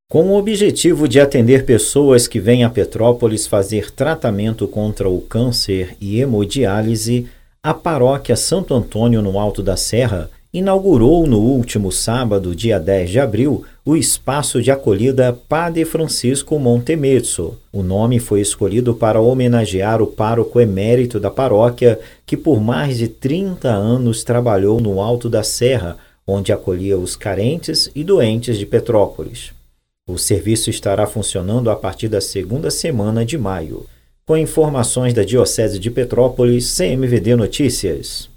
Com o objetivo de atender pessoas que vêm a Petrópolis fazer tratamento contra o câncer e hemodiálise, a paróquia Santo Antônio no Alto da Serra inaugurou no último sábado, dia 10 de abril, o espaço de acolhida Padre Francisco Montemezzo. O nome foi escolhido para homenagear o pároco emérito da paróquia, que por mais de 30 anos trabalhou no Alto da Serra, onde acolhia os carentes e doentes de Petrópolis. O serviço estará funcionando a partir da segunda semana de maio. Com informações da Diocese de Petrópolis, CMVD Notícias.